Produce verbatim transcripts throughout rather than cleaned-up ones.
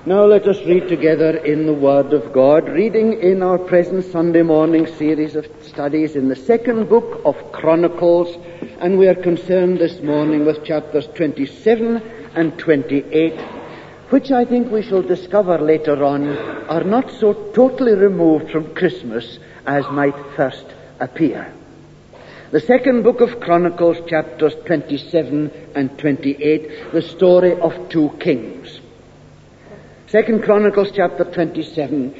Now let us read together in the Word of God, reading in our present Sunday morning series of studies in the second book of Chronicles, and we are concerned this morning with chapters twenty-seven and twenty-eight, which I think we shall discover later on are not so totally removed from Christmas as might first appear. The second book of Chronicles, chapters twenty-seven and twenty-eight, the story of two kings. Second Chronicles chapter twenty-seven.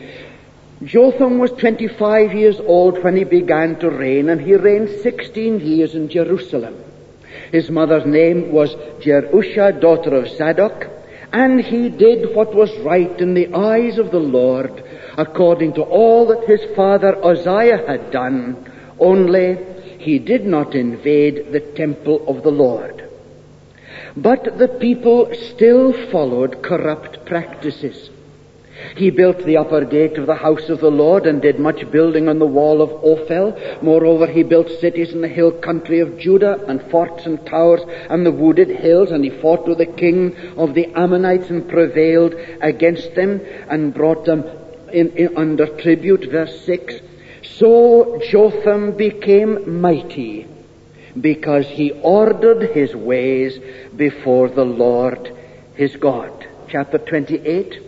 Jotham was twenty-five years old when he began to reign, and he reigned sixteen years in Jerusalem. His mother's name was Jerusha, daughter of Zadok, and he did what was right in the eyes of the Lord, according to all that his father Uzziah had done, only he did not invade the temple of the Lord. But the people still followed corrupt practices. He built the upper gate of the house of the Lord and did much building on the wall of Ophel. Moreover, he built cities in the hill country of Judah, and forts and towers and the wooded hills, and he fought with the king of the Ammonites and prevailed against them and brought them in, in under tribute. Verse six. So Jotham became mighty, because he ordered his ways before the Lord his God. Chapter twenty-eight.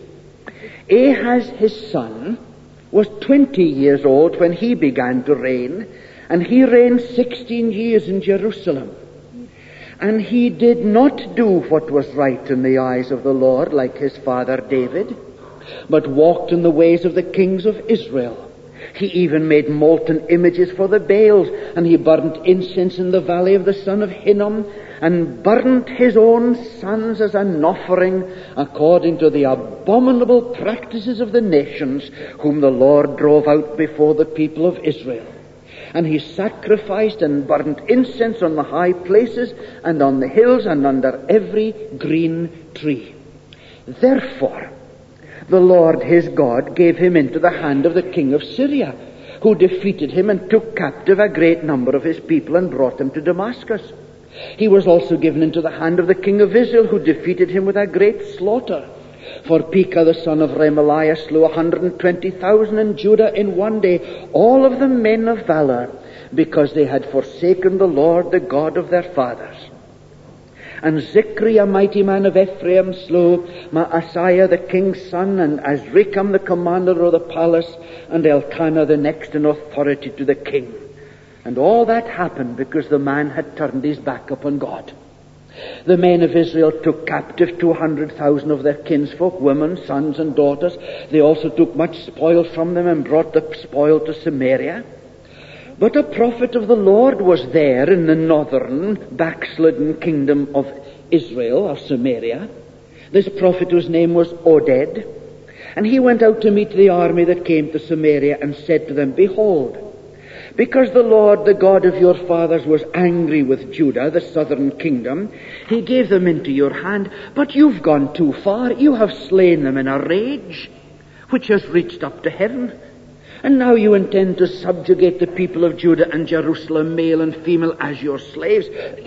Ahaz his son was twenty years old when he began to reign, and he reigned sixteen years in Jerusalem. And he did not do what was right in the eyes of the Lord like his father David, but walked in the ways of the kings of Israel. He even made molten images for the Baals, and he burnt incense in the valley of the son of Hinnom, and burnt his own sons as an offering according to the abominable practices of the nations whom the Lord drove out before the people of Israel. And he sacrificed and burnt incense on the high places and on the hills and under every green tree. Therefore, the Lord his God gave him into the hand of the king of Syria, who defeated him and took captive a great number of his people and brought them to Damascus. He was also given into the hand of the king of Israel, who defeated him with a great slaughter. For Pekah the son of Remaliah slew one hundred and twenty thousand in Judah in one day, all of them men of valor, because they had forsaken the Lord, the God of their fathers. And Zikri, a mighty man of Ephraim, slew Maaseiah the king's son, and Azrikam the commander of the palace, and Elkanah the next in authority to the king. And all that happened because the man had turned his back upon God. The men of Israel took captive two hundred thousand of their kinsfolk, women, sons, and daughters. They also took much spoil from them and brought the spoil to Samaria. But a prophet of the Lord was there in the northern backslidden kingdom of Israel, or Samaria. This prophet, whose name was Oded. And he went out to meet the army that came to Samaria and said to them, Behold, because the Lord, the God of your fathers, was angry with Judah, the southern kingdom, he gave them into your hand. But you've gone too far. You have slain them in a rage which has reached up to heaven. And now you intend to subjugate the people of Judah and Jerusalem, male and female, as your slaves.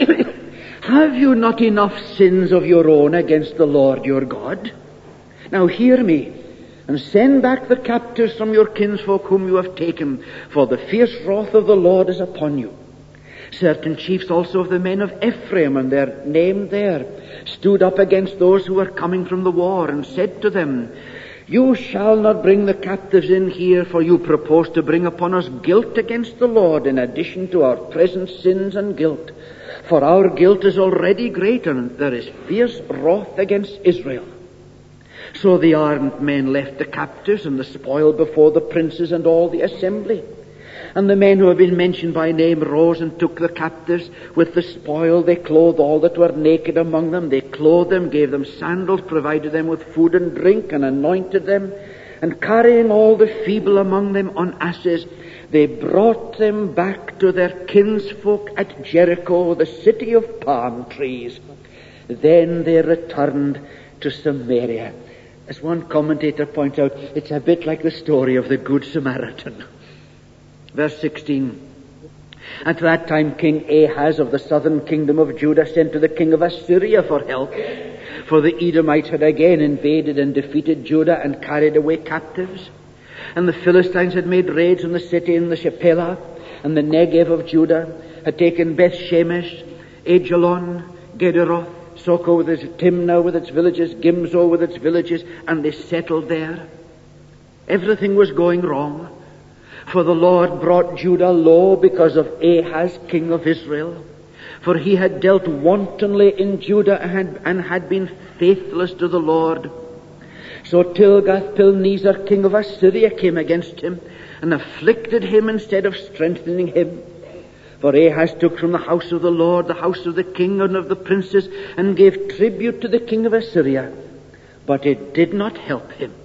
Have you not enough sins of your own against the Lord your God? Now hear me, and send back the captives from your kinsfolk whom you have taken, for the fierce wrath of the Lord is upon you. Certain chiefs also of the men of Ephraim, and their name there, stood up against those who were coming from the war, and said to them, You shall not bring the captives in here, for you propose to bring upon us guilt against the Lord in addition to our present sins and guilt. For our guilt is already great, and there is fierce wrath against Israel. So the armed men left the captives and the spoil before the princes and all the assembly. And the men who have been mentioned by name rose and took the captives. With the spoil they clothed all that were naked among them. They clothed them, gave them sandals, provided them with food and drink, and anointed them. And carrying all the feeble among them on asses, they brought them back to their kinsfolk at Jericho, the city of palm trees. Then they returned to Samaria. As one commentator points out, it's a bit like the story of the Good Samaritan. Verse sixteen. At that time King Ahaz of the southern kingdom of Judah sent to the king of Assyria for help. For the Edomites had again invaded and defeated Judah and carried away captives. And the Philistines had made raids on the city in the Shephelah, and the Negev of Judah had taken Beth Shemesh, Ajalon, Gederoth, Soko with its Timnah with its villages, Gimzo with its villages, and they settled there. Everything was going wrong. For the Lord brought Judah low because of Ahaz, king of Israel. For he had dealt wantonly in Judah and had, and had been faithless to the Lord. So Tilgath-Pilneser, king of Assyria, came against him and afflicted him instead of strengthening him. For Ahaz took from the house of the Lord the house of the king and of the princes, and gave tribute to the king of Assyria. But it did not help him.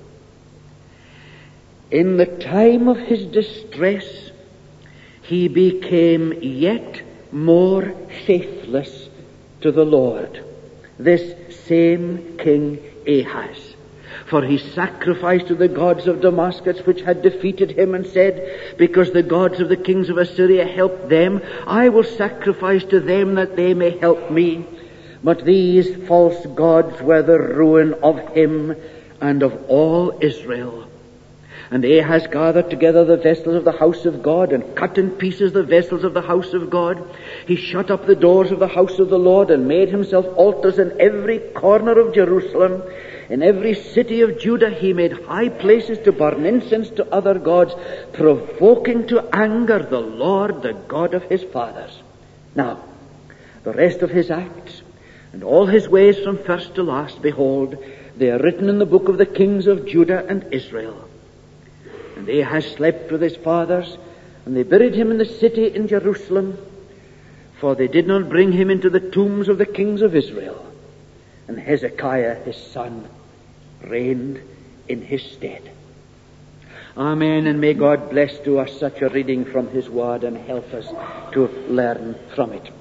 In the time of his distress, he became yet more faithless to the Lord, this same King Ahaz. For he sacrificed to the gods of Damascus, which had defeated him, and said, because the gods of the kings of Assyria helped them, I will sacrifice to them that they may help me. But these false gods were the ruin of him and of all Israel. And Ahaz gathered together the vessels of the house of God, and cut in pieces the vessels of the house of God. He shut up the doors of the house of the Lord, and made himself altars in every corner of Jerusalem. In every city of Judah he made high places to burn incense to other gods, provoking to anger the Lord, the God of his fathers. Now, the rest of his acts, and all his ways from first to last, behold, they are written in the book of the kings of Judah and Israel. And Ahaz slept with his fathers, and they buried him in the city in Jerusalem, for they did not bring him into the tombs of the kings of Israel. And Hezekiah his son reigned in his stead. Amen, and may God bless to us such a reading from his word and help us to learn from it.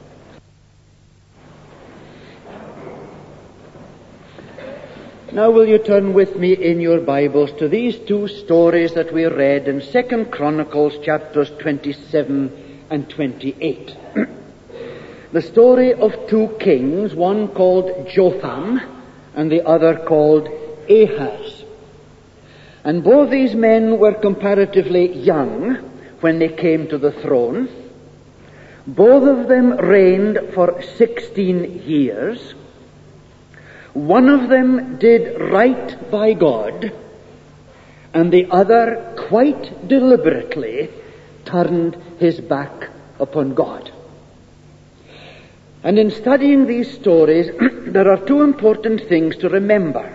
Now will you turn with me in your Bibles to these two stories that we read in Second Chronicles chapters twenty-seven and twenty-eight. The story of two kings, one called Jotham and the other called Ahaz. And both these men were comparatively young when they came to the throne. Both of them reigned for sixteen years. One of them did right by God, and the other quite deliberately turned his back upon God. And in studying these stories, there are two important things to remember.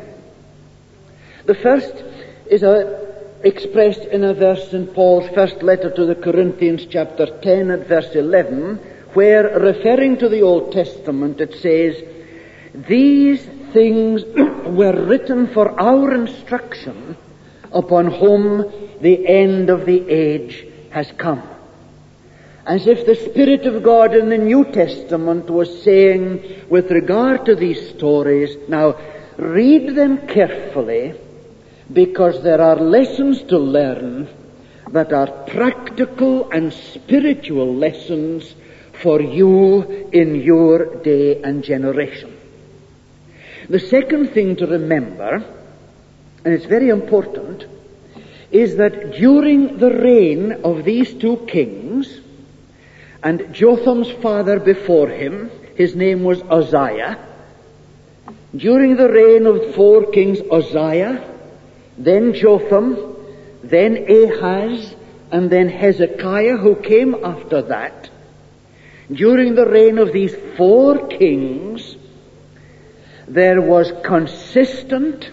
The first is a, expressed in a verse in Paul's first letter to the Corinthians, chapter ten, at verse eleven, where, referring to the Old Testament, it says, these things were written for our instruction, upon whom the end of the age has come. As if the Spirit of God in the New Testament was saying with regard to these stories, now read them carefully, because there are lessons to learn that are practical and spiritual lessons for you in your day and generation. The second thing to remember, and it's very important, is that during the reign of these two kings, and Jotham's father before him, his name was Uzziah. During the reign of four kings, Uzziah, then Jotham, then Ahaz, and then Hezekiah, who came after that. During the reign of these four kings, there was consistent,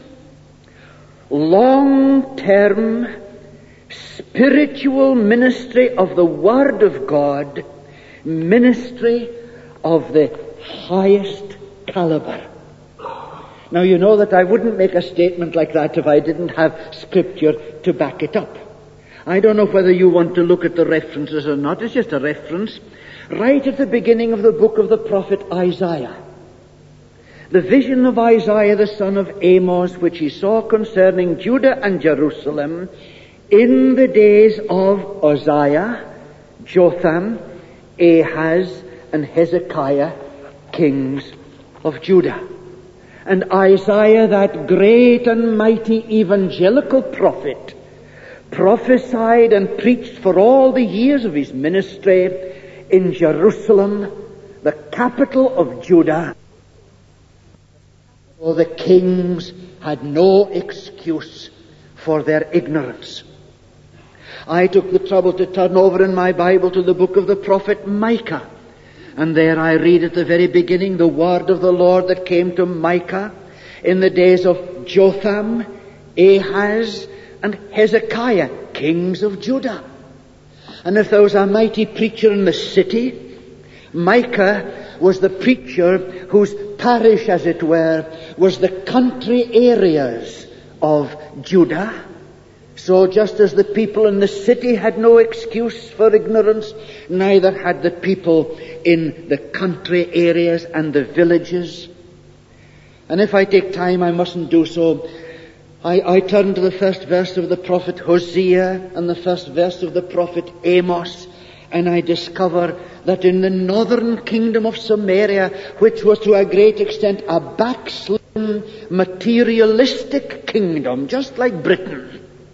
long-term, spiritual ministry of the Word of God, ministry of the highest caliber. Now, you know that I wouldn't make a statement like that if I didn't have Scripture to back it up. I don't know whether you want to look at the references or not. It's just a reference. Right at the beginning of the book of the prophet Isaiah, the vision of Isaiah the son of Amos, which he saw concerning Judah and Jerusalem in the days of Uzziah, Jotham, Ahaz, and Hezekiah, kings of Judah. And Isaiah, that great and mighty evangelical prophet, prophesied and preached for all the years of his ministry in Jerusalem, the capital of Judah. For the kings had no excuse for their ignorance. I took the trouble to turn over in my Bible to the book of the prophet Micah. And there I read at the very beginning the word of the Lord that came to Micah in the days of Jotham, Ahaz, and Hezekiah, kings of Judah. And if there was a mighty preacher in the city, Micah was the preacher whose parish, as it were, was the country areas of Judah. So just as the people in the city had no excuse for ignorance, neither had the people in the country areas and the villages. And if I take time, I mustn't do so. I, I turn to the first verse of the prophet Hosea and the first verse of the prophet Amos, and I discover that in the northern kingdom of Samaria, which was to a great extent a backslidden, materialistic kingdom, just like Britain,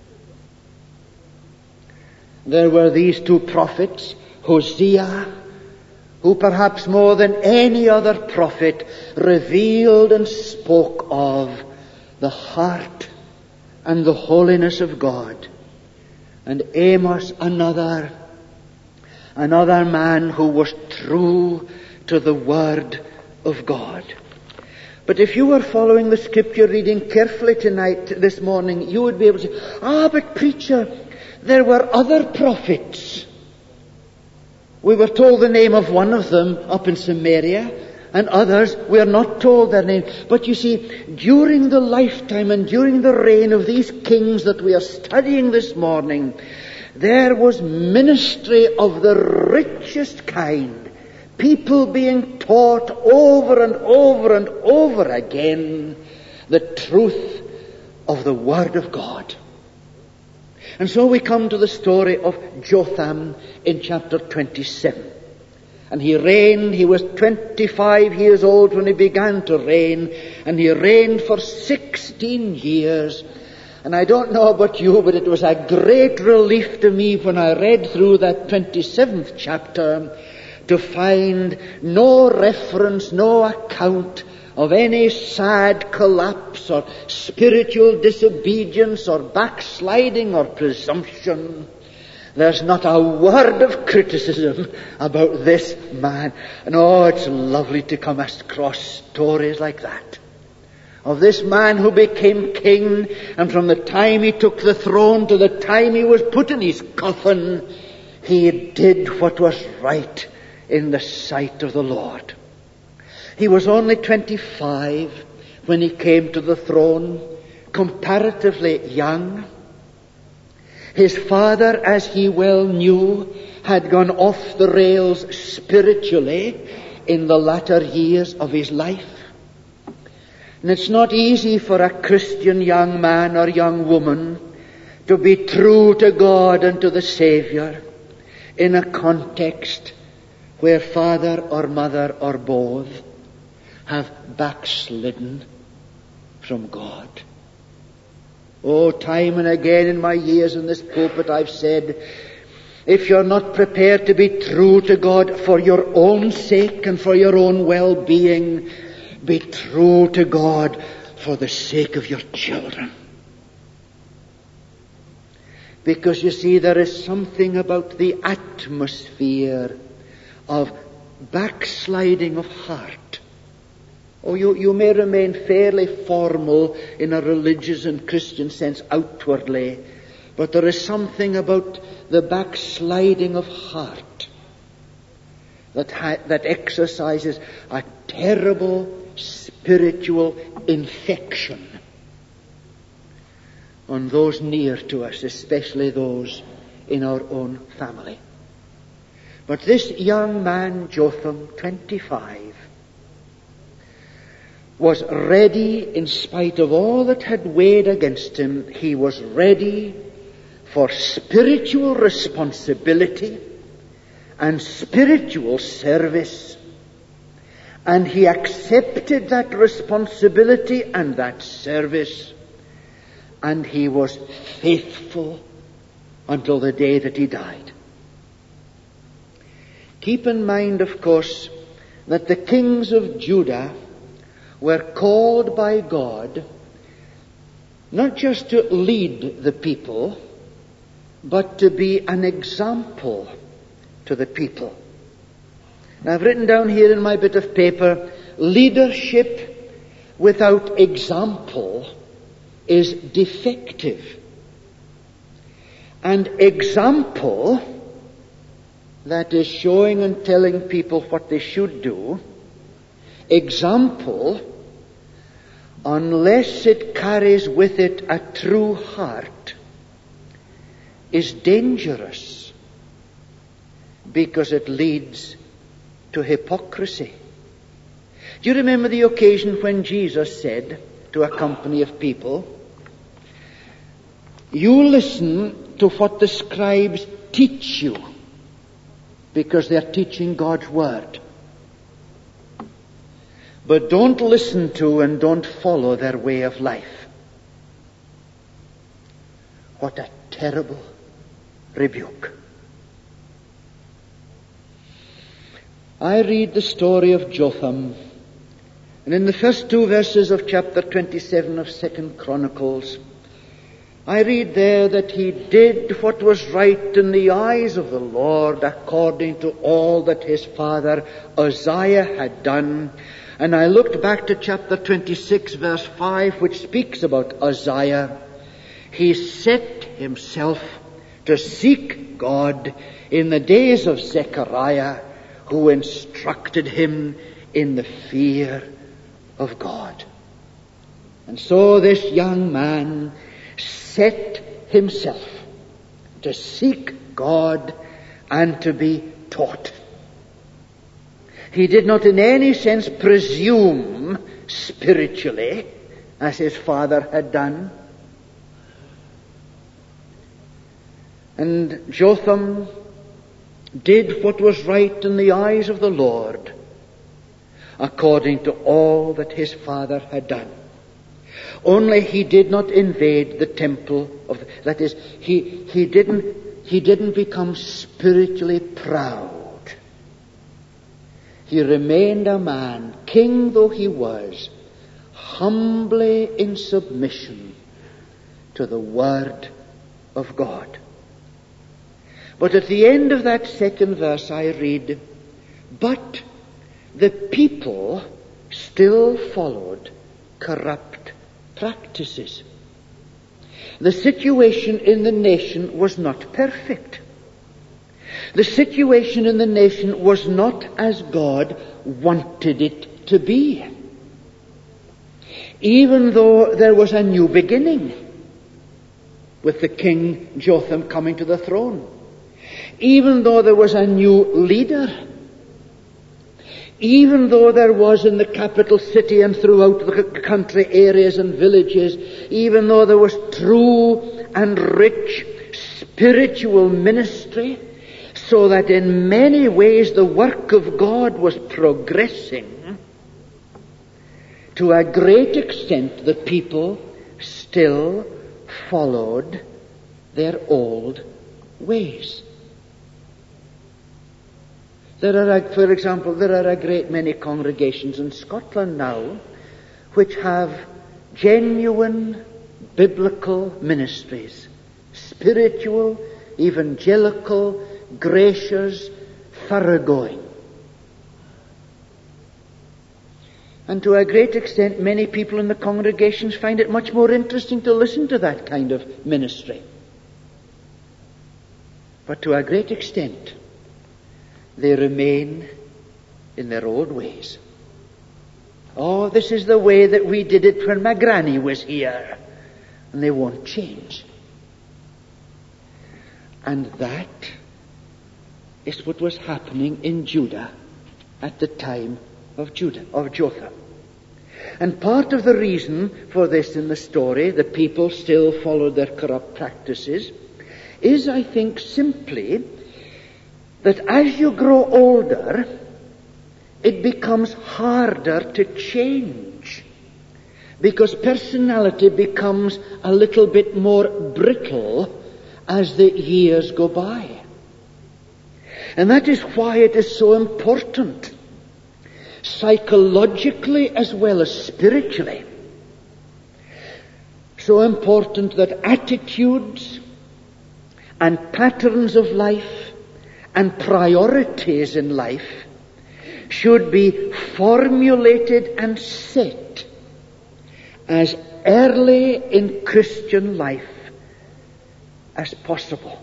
there were these two prophets, Hosea, who perhaps more than any other prophet revealed and spoke of the heart and the holiness of God. And Amos, another, another man who was true to the Word of God. But if you were following the Scripture reading carefully tonight, this morning, you would be able to say, ah, but preacher, there were other prophets. We were told the name of one of them up in Samaria, and others we are not told their name. But you see, during the lifetime and during the reign of these kings that we are studying this morning, there was ministry of the richest kind. People being taught over and over and over again the truth of the Word of God. And so we come to the story of Jotham in chapter twenty-seven. And he reigned, he was twenty-five years old when he began to reign, and he reigned for sixteen years. And I don't know about you, but it was a great relief to me when I read through that twenty-seventh chapter to find no reference, no account of any sad collapse or spiritual disobedience or backsliding or presumption. There's not a word of criticism about this man. And oh, it's lovely to come across stories like that. Of this man who became king, and from the time he took the throne to the time he was put in his coffin, he did what was right in the sight of the Lord. He was only twenty-five when he came to the throne, comparatively young. His father, as he well knew, had gone off the rails spiritually in the latter years of his life. And it's not easy for a Christian young man or young woman to be true to God and to the Savior in a context where father or mother or both have backslidden from God. Oh, time and again in my years in this pulpit I've said, if you're not prepared to be true to God for your own sake and for your own well-being, be true to God for the sake of your children. Because you see, there is something about the atmosphere of backsliding of heart. Oh, you, you may remain fairly formal in a religious and Christian sense outwardly, but there is something about the backsliding of heart that ha- that exercises a terrible spiritual infection on those near to us, especially those in our own family. But this young man, Jotham, twenty-five, was ready, in spite of all that had weighed against him, he was ready for spiritual responsibility and spiritual service And he accepted that responsibility and that service, and he was faithful until the day that he died. Keep in mind, of course, that the kings of Judah were called by God not just to lead the people, but to be an example to the people. Now, I've written down here in my bit of paper, leadership without example is defective. And example, that is showing and telling people what they should do, example, unless it carries with it a true heart, is dangerous because it leads to hypocrisy. Do you remember the occasion when Jesus said to a company of people, "You listen to what the scribes teach you, because they're teaching God's word. But don't listen to and don't follow their way of life." What a terrible rebuke. I read the story of Jotham, and in the first two verses of chapter twenty-seven of Second Chronicles, I read there that he did what was right in the eyes of the Lord according to all that his father Uzziah had done. And I looked back to chapter twenty-six verse five, which speaks about Uzziah. He set himself to seek God in the days of Zechariah, who instructed him in the fear of God. And so this young man set himself to seek God and to be taught. He did not in any sense presume spiritually as his father had done. And Jotham did what was right in the eyes of the Lord, according to all that his father had done. Only he did not invade the temple of, that is, he, he didn't, he didn't become spiritually proud. He remained a man, king though he was, humbly in submission to the word of God. But at the end of that second verse I read, "But the people still followed corrupt practices." The situation in the nation was not perfect. The situation in the nation was not as God wanted it to be. Even though there was a new beginning with the king Jotham coming to the throne. Even though there was a new leader. Even though there was in the capital city and throughout the country areas and villages, even though there was true and rich spiritual ministry, so that in many ways the work of God was progressing, to a great extent the people still followed their old ways. There are, for example, there are a great many congregations in Scotland now which have genuine biblical ministries, spiritual, evangelical, gracious, thoroughgoing. And to a great extent, many people in the congregations find it much more interesting to listen to that kind of ministry. But to a great extent, they remain in their old ways. Oh, this is the way that we did it when my granny was here. And they won't change. And that is what was happening in Judah at the time of Judah, of Jotham. And part of the reason for this in the story, the people still followed their corrupt practices, is, I think, simply that as you grow older, it becomes harder to change, because personality becomes a little bit more brittle as the years go by. And that is why it is so important, psychologically as well as spiritually, so important that attitudes and patterns of life and priorities in life should be formulated and set as early in Christian life as possible.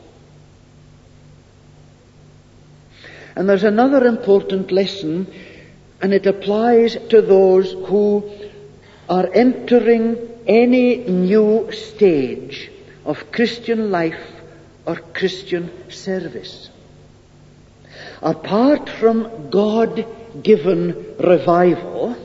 And there's another important lesson, and it applies to those who are entering any new stage of Christian life or Christian service. Apart from God-given revival,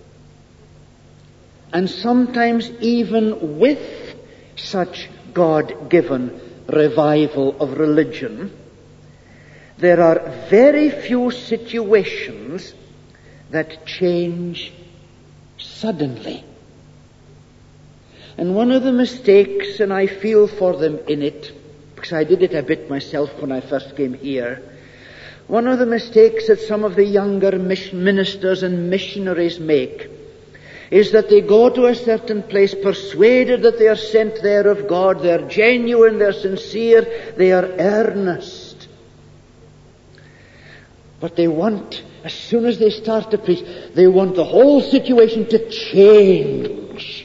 and sometimes even with such God-given revival of religion, there are very few situations that change suddenly. And one of the mistakes, and I feel for them in it, because I did it a bit myself when I first came here, one of the mistakes that some of the younger ministers and missionaries make is that they go to a certain place persuaded that they are sent there of God, they are genuine, they are sincere, they are earnest. But they want, as soon as they start to preach, they want the whole situation to change,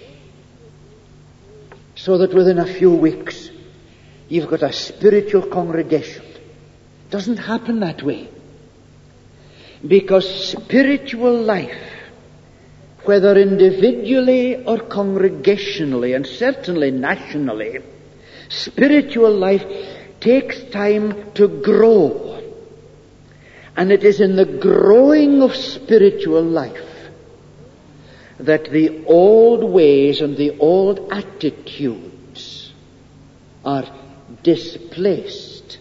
so that within a few weeks you've got a spiritual congregation. It doesn't happen that way. Because spiritual life, whether individually or congregationally, and certainly nationally, spiritual life takes time to grow. And it is in the growing of spiritual life that the old ways and the old attitudes are displaced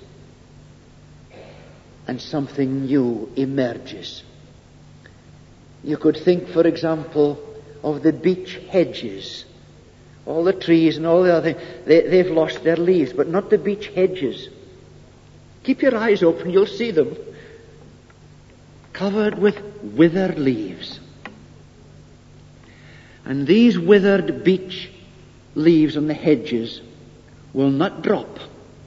and something new emerges. You could think, for example, of the beech hedges. All the trees and all the other things, they, they've lost their leaves, but not the beech hedges. Keep your eyes open, you'll see them. Covered with withered leaves. And these withered beech leaves on the hedges will not drop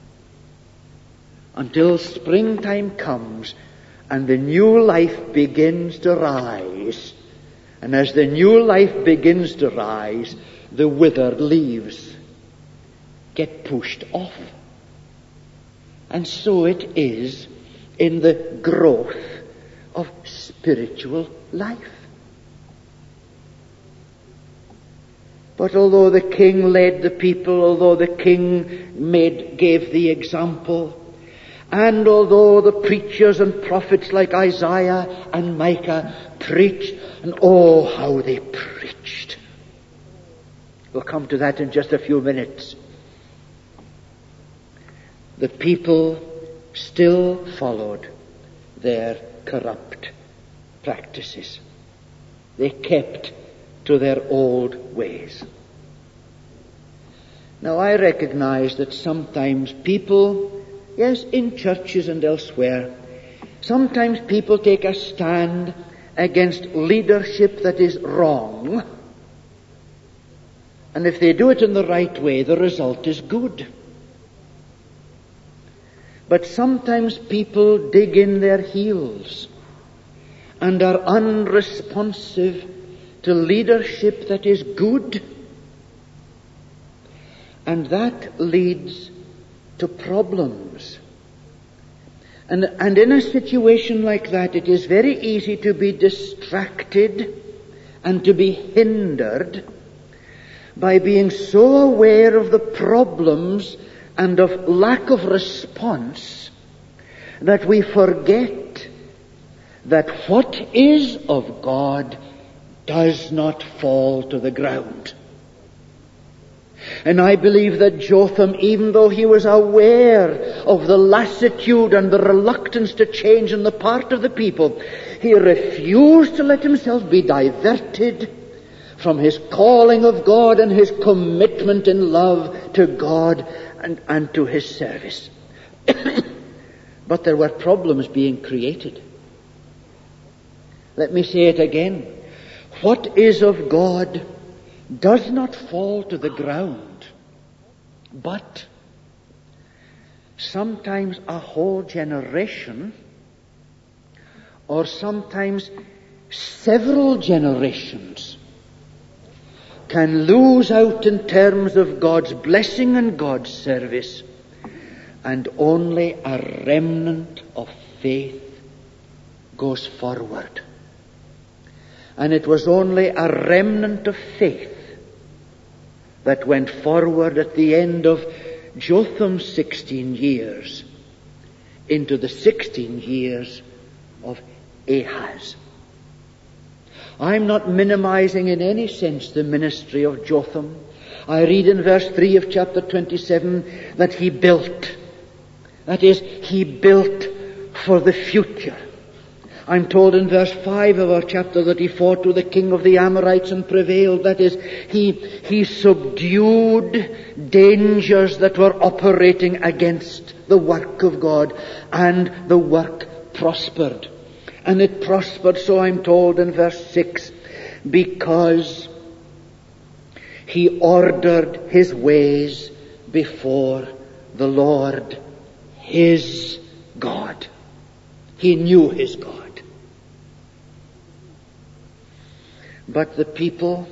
until springtime comes and the new life begins to rise. And as the new life begins to rise, the withered leaves get pushed off. And so it is in the growth of spiritual life. But although the king led the people, although the king made, gave the example, and although the preachers and prophets like Isaiah and Micah preached, and oh, how they preached. We'll come to that in just a few minutes. The people still followed their corrupt practices. They kept to their old ways. Now I recognize that sometimes people, yes, in churches and elsewhere, sometimes people take a stand against leadership that is wrong, and if they do it in the right way, the result is good. But sometimes people dig in their heels and are unresponsive to leadership that is good. And that leads to problems. And, and in a situation like that, it is very easy to be distracted and to be hindered by being so aware of the problems and of lack of response that we forget that what is of God does not fall to the ground. And I believe that Jotham, even though he was aware of the lassitude and the reluctance to change on the part of the people, he refused to let himself be diverted from his calling of God and his commitment in love to God and, and to his service. But there were problems being created. Let me say it again. What is of God does not fall to the ground, but sometimes a whole generation, or sometimes several generations, can lose out in terms of God's blessing and God's service, and only a remnant of faith goes forward. And it was only a remnant of faith that went forward at the end of Jotham's sixteen years into the sixteen years of Ahaz. I'm not minimizing in any sense the ministry of Jotham. I read in verse three of chapter twenty-seven that he built. That is, he built for the future. I'm told in verse five of our chapter that he fought with the king of the Amorites and prevailed. That is, he, he subdued dangers that were operating against the work of God, and the work prospered. And it prospered, so I'm told in verse six, because he ordered his ways before the Lord, his God. He knew his God. But the people,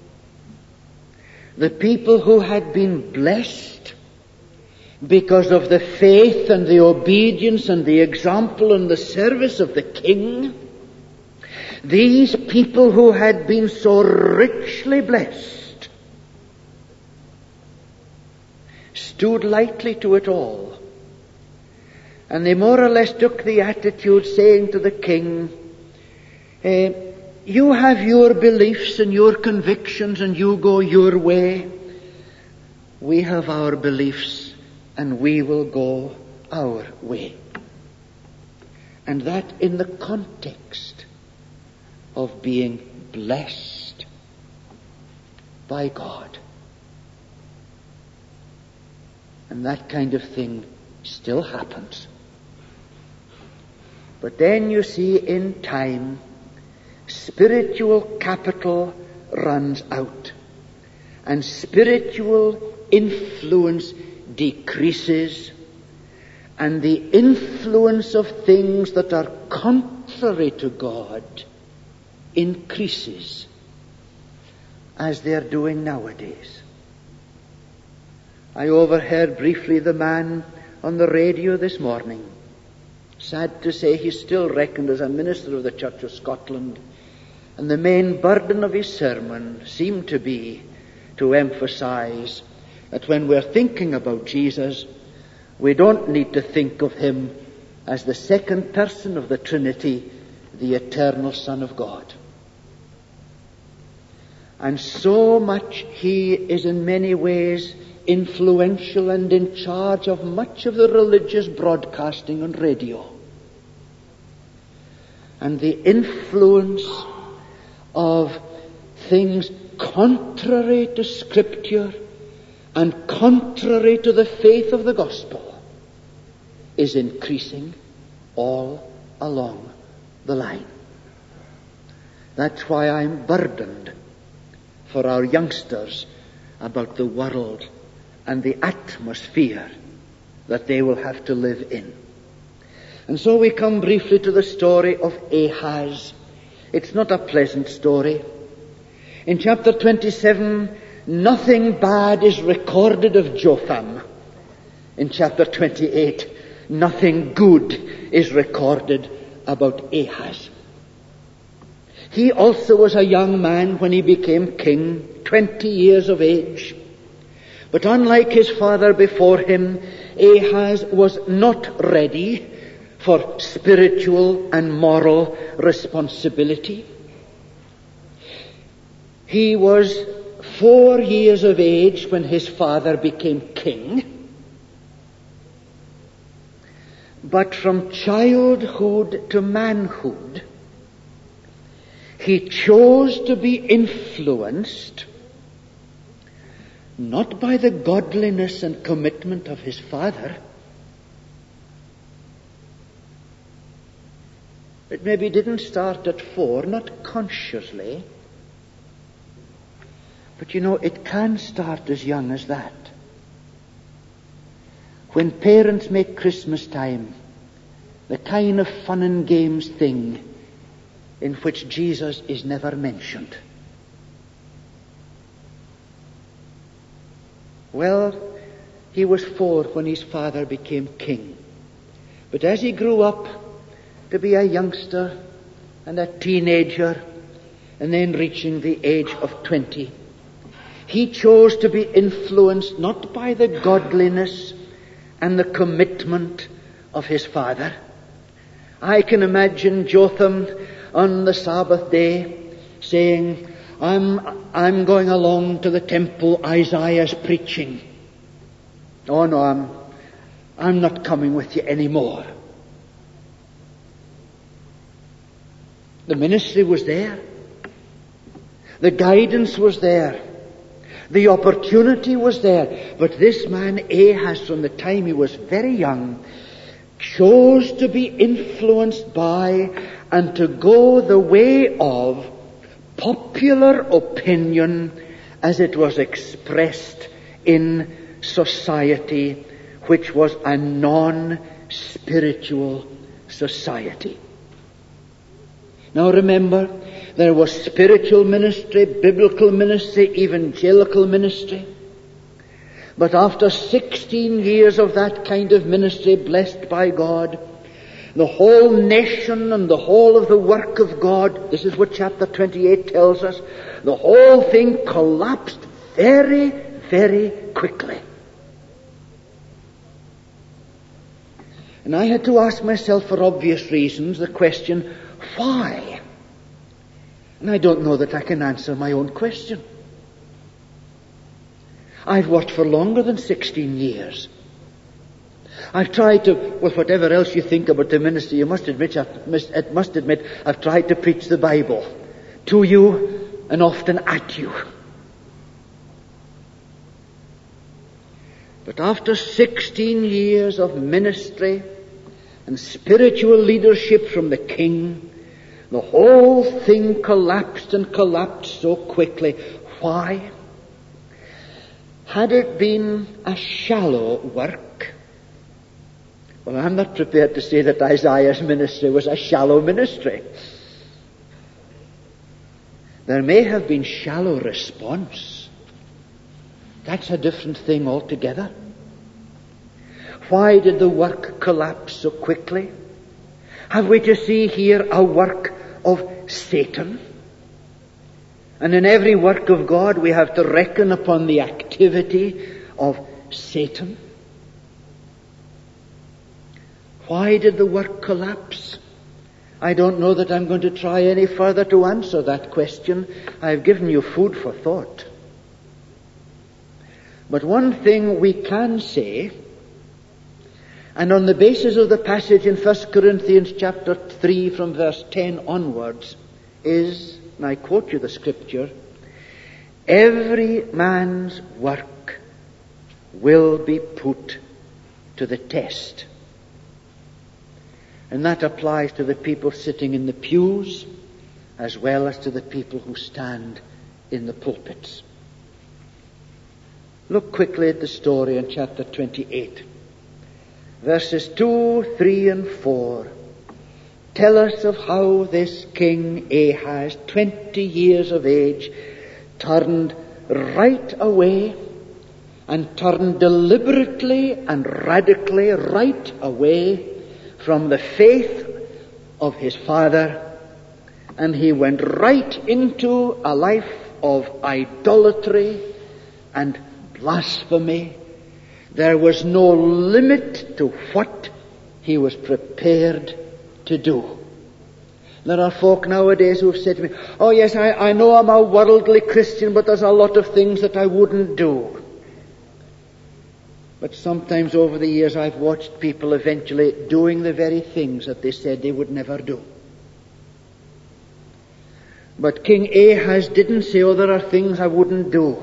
the people who had been blessed because of the faith and the obedience and the example and the service of the king, these people who had been so richly blessed stood lightly to it all. And they more or less took the attitude saying to the king, eh, you have your beliefs and your convictions and you go your way. We have our beliefs and we will go our way. And that in the context of being blessed by God. And that kind of thing still happens. But then you see in time, spiritual capital runs out, and spiritual influence decreases, and the influence of things that are contrary to God increases, as they are doing nowadays. I overheard briefly the man on the radio this morning. Sad to say, he's still reckoned as a minister of the Church of Scotland. And the main burden of his sermon seemed to be to emphasize that when we're thinking about Jesus, we don't need to think of him as the second person of the Trinity, the eternal Son of God. And so much he is in many ways influential and in charge of much of the religious broadcasting on radio. And the influence of things contrary to Scripture and contrary to the faith of the gospel is increasing all along the line. That's why I'm burdened for our youngsters about the world and the atmosphere that they will have to live in. And so we come briefly to the story of Ahaz. It's not a pleasant story. In chapter twenty-seven, nothing bad is recorded of Jotham. In chapter twenty-eight, nothing good is recorded about Ahaz. He also was a young man when he became king, twenty years of age. But unlike his father before him, Ahaz was not ready for spiritual and moral responsibility. He was four years of age when his father became king, but from childhood to manhood, he chose to be influenced not by the godliness and commitment of his father. It maybe didn't start at four, not consciously. But you know, it can start as young as that. When parents make Christmas time the kind of fun and games thing in which Jesus is never mentioned. Well, he was four when his father became king. But as he grew up to be a youngster and a teenager, and then reaching the age of twenty, he chose to be influenced not by the godliness and the commitment of his father. I can imagine Jotham on the Sabbath day saying, I'm, I'm going along to the temple, Isaiah's preaching. Oh no, I'm, I'm not coming with you anymore. The ministry was there. The guidance was there. The opportunity was there. But this man, Ahaz, from the time he was very young, chose to be influenced by and to go the way of popular opinion as it was expressed in society, which was a non-spiritual society. Now remember, there was spiritual ministry, biblical ministry, evangelical ministry. But after sixteen years of that kind of ministry, blessed by God, the whole nation and the whole of the work of God, this is what chapter twenty-eight tells us, the whole thing collapsed very, very quickly. And I had to ask myself, for obvious reasons, the question, why? And I don't know that I can answer my own question. I've worked for longer than sixteen years. I've tried to, with whatever else you think about the ministry, you must admit, I must admit, I've tried to preach the Bible to you and often at you. But after sixteen years of ministry and spiritual leadership from the king, the whole thing collapsed and collapsed so quickly. Why? Had it been a shallow work? Well, I'm not prepared to say that Isaiah's ministry was a shallow ministry. There may have been shallow response. That's a different thing altogether. Why did the work collapse so quickly? Have we to see here a work of Satan? And in every work of God we have to reckon upon the activity of Satan. Why did the work collapse? I don't know that I'm going to try any further to answer that question. I've given you food for thought. But one thing we can say, and on the basis of the passage in First Corinthians chapter three from verse ten onwards, is, and I quote you the scripture, every man's work will be put to the test. And that applies to the people sitting in the pews as well as to the people who stand in the pulpits. Look quickly at the story in chapter twenty-eight. Verses two, three, and four tell us of how this king Ahaz, twenty years of age, turned right away and turned deliberately and radically right away from the faith of his father, and he went right into a life of idolatry and blasphemy. There was no limit to what he was prepared to do. There are folk nowadays who have said to me, oh yes, I, I know I'm a worldly Christian, but there's a lot of things that I wouldn't do. But sometimes over the years I've watched people eventually doing the very things that they said they would never do. But King Ahaz didn't say, oh, there are things I wouldn't do.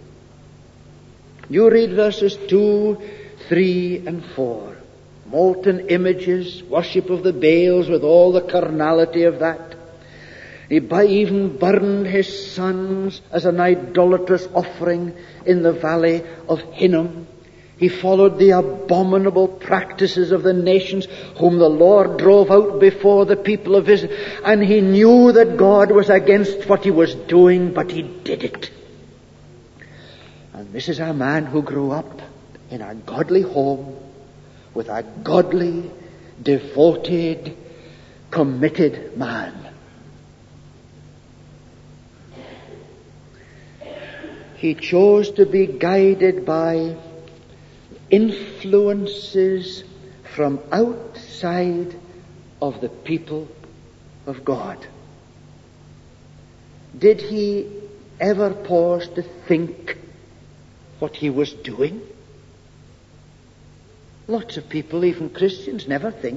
You read verses two, three, and four. Molten images, worship of the Baals with all the carnality of that. He even burned his sons as an idolatrous offering in the valley of Hinnom. He followed the abominable practices of the nations whom the Lord drove out before the people of Israel. And he knew that God was against what he was doing, but he did it. And this is a man who grew up in a godly home with a godly, devoted, committed man. He chose to be guided by influences from outside of the people of God. Did he ever pause to think what he was doing? Lots of people, even Christians, never think.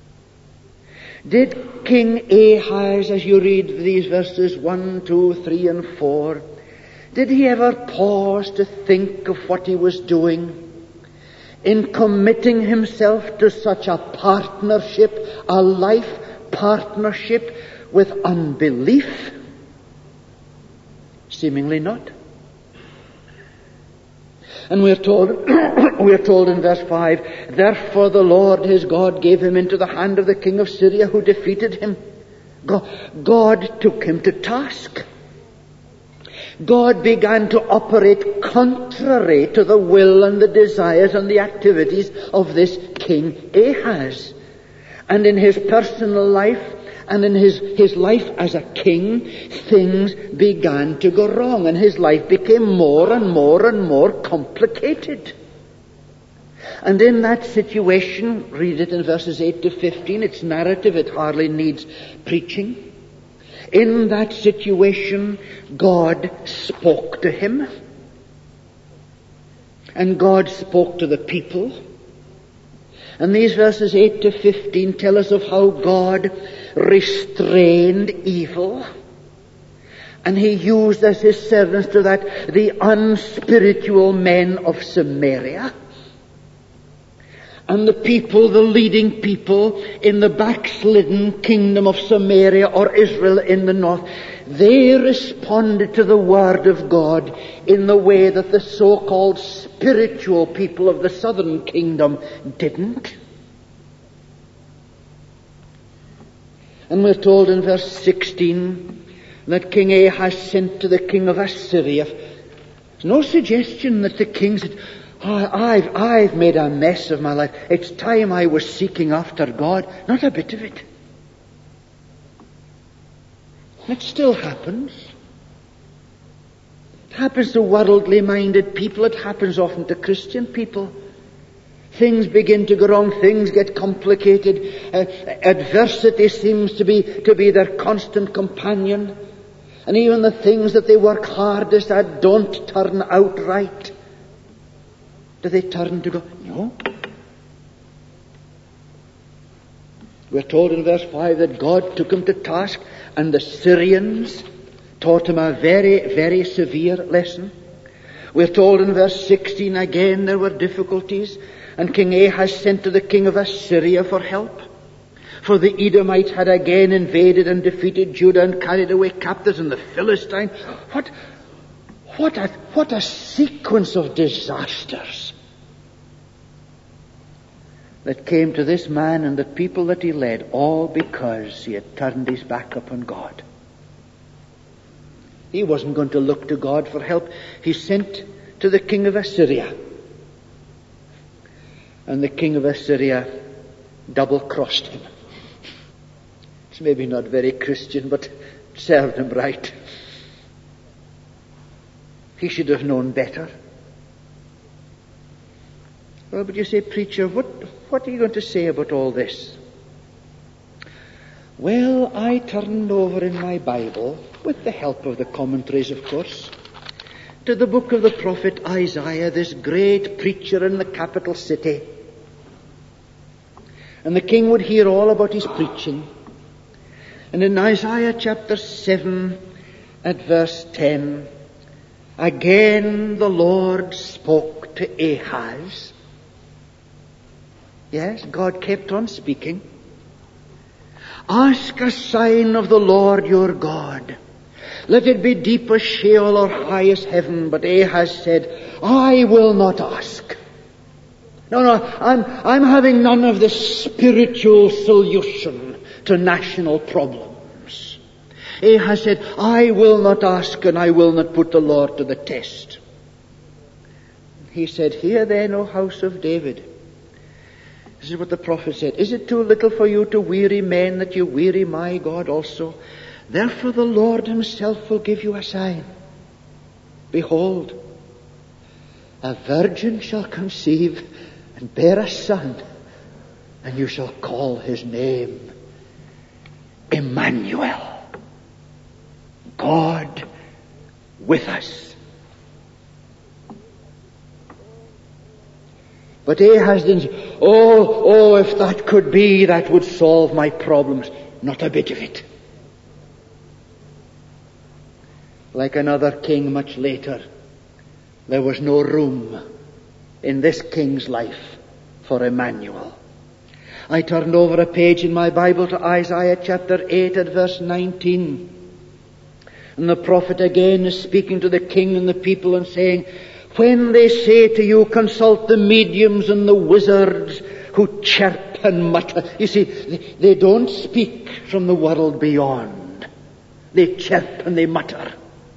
Did King Ahaz, as you read these verses one, two, three, and four, did he ever pause to think of what he was doing in committing himself to such a partnership, a life partnership with unbelief? Seemingly not. And we're told, we're told in verse five, therefore the Lord his God gave him into the hand of the king of Syria, who defeated him. God, God took him to task. God began to operate contrary to the will and the desires and the activities of this King Ahaz. And in his personal life and in his, his life as a king, things began to go wrong, and his life became more and more and more complicated. And in that situation, read it in verses eight to fifteen, it's narrative, it hardly needs preaching. In that situation, God spoke to him. And God spoke to the people. And these verses eight to fifteen tell us of how God restrained evil. And he used as his servants to that the unspiritual men of Samaria. And the people, the leading people in the backslidden kingdom of Samaria or Israel in the north, they responded to the word of God in the way that the so-called spiritual people of the southern kingdom didn't. And we're told in verse sixteen that King Ahaz sent to the king of Assyria. There's no suggestion that the king said, I've, I've made a mess of my life. It's time I was seeking after God. Not a bit of it. It still happens. It happens to worldly minded people. It happens often to Christian people. Things begin to go wrong. Things get complicated. Uh, adversity seems to be, to be their constant companion. And even the things that they work hardest at don't turn out right. Do they turn to God? No. We're told in verse five that God took him to task, and the Syrians taught him a very, very severe lesson. We're told in verse sixteen again there were difficulties, and King Ahaz sent to the king of Assyria for help. For the Edomites had again invaded and defeated Judah and carried away captives, and the Philistines. What, what a, what a sequence of disasters that came to this man and the people that he led, all because he had turned his back upon God. He wasn't going to look to God for help. He sent to the king of Assyria. And the king of Assyria double-crossed him. It's maybe not very Christian, but it served him right. He should have known better. Well, but you say, preacher, what, what are you going to say about all this? Well, I turned over in my Bible, with the help of the commentaries, of course, to the book of the prophet Isaiah, this great preacher in the capital city. And the king would hear all about his preaching. And in Isaiah chapter seven, at verse ten, again the Lord spoke to Ahaz. Yes, God kept on speaking. Ask a sign of the Lord your God. Let it be deep as Sheol or high as heaven. But Ahaz said, I will not ask. No, no, I'm, I'm having none of this spiritual solution to national problems. Ahaz said, I will not ask and I will not put the Lord to the test. He said, hear then, O house of David. This is what the prophet said. Is it too little for you to weary men that you weary my God also? Therefore the Lord himself will give you a sign. Behold, a virgin shall conceive and bear a son, and you shall call his name Emmanuel, God with us. But Ahaz didn't say, oh, oh, if that could be, that would solve my problems. Not a bit of it. Like another king much later, there was no room in this king's life for Emmanuel. I turned over a page in my Bible to Isaiah chapter eight at verse nineteen. And the prophet again is speaking to the king and the people and saying, when they say to you, consult the mediums and the wizards who chirp and mutter. You see, they, they don't speak from the world beyond. They chirp and they mutter.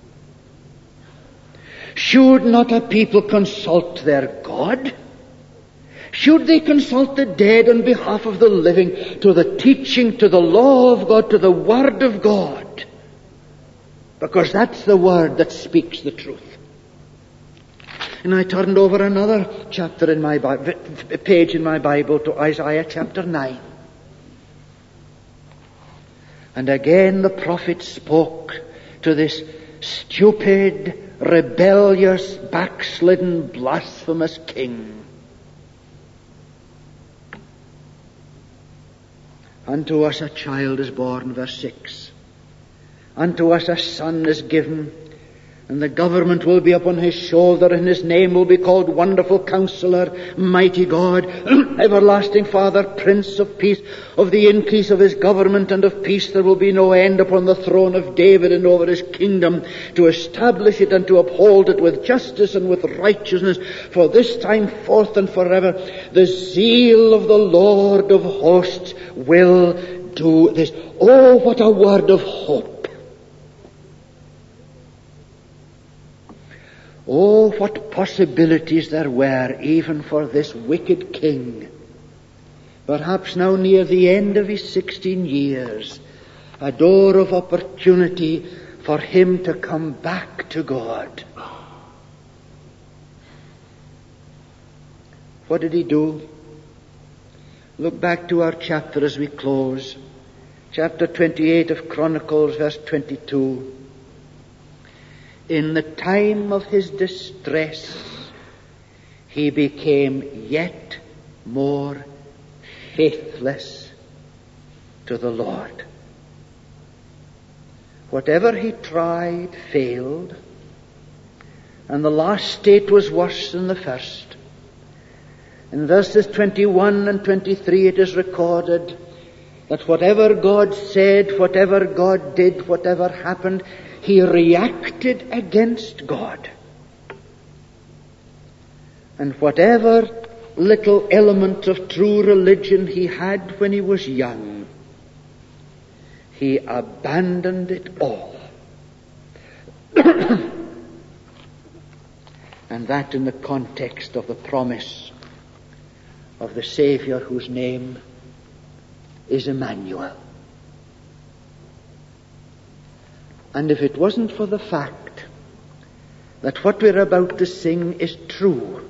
Should not a people consult their God? Should they consult the dead on behalf of the living, to the teaching, to the law of God, to the word of God? Because that's the word that speaks the truth. And I turned over another chapter in my Bible, page in my Bible to Isaiah chapter nine. And again the prophet spoke to this stupid, rebellious, backslidden, blasphemous king. Unto us a child is born, verse six. Unto us a son is given, and the government will be upon his shoulder, and his name will be called Wonderful Counselor, Mighty God, Everlasting Father, Prince of Peace. Of the increase of his government and of peace there will be no end upon the throne of David and over his kingdom, to establish it and to uphold it with justice and with righteousness for this time forth and forever. The zeal of the Lord of hosts will do this. Oh, what a word of hope. Oh, what possibilities there were even for this wicked king. Perhaps now near the end of his sixteen years, a door of opportunity for him to come back to God. What did he do? Look back to our chapter as we close. Chapter twenty-eight of Chronicles, verse twenty-two. In the time of his distress, he became yet more faithless to the Lord. Whatever he tried failed, and the last state was worse than the first. In verses twenty-one and twenty-three it is recorded that whatever God said, whatever God did, whatever happened, he reacted against God. And whatever little element of true religion he had when he was young, he abandoned it all. And that in the context of the promise of the Savior whose name is Emmanuel. And if it wasn't for the fact that what we're about to sing is true,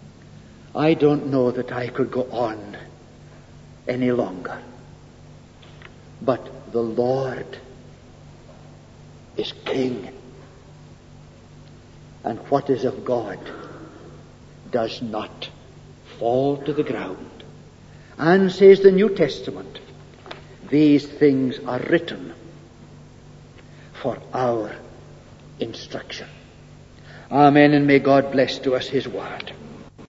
I don't know that I could go on any longer. But the Lord is King. And what is of God does not fall to the ground. And says the New Testament, these things are written for our instruction. Amen, and may God bless to us his word.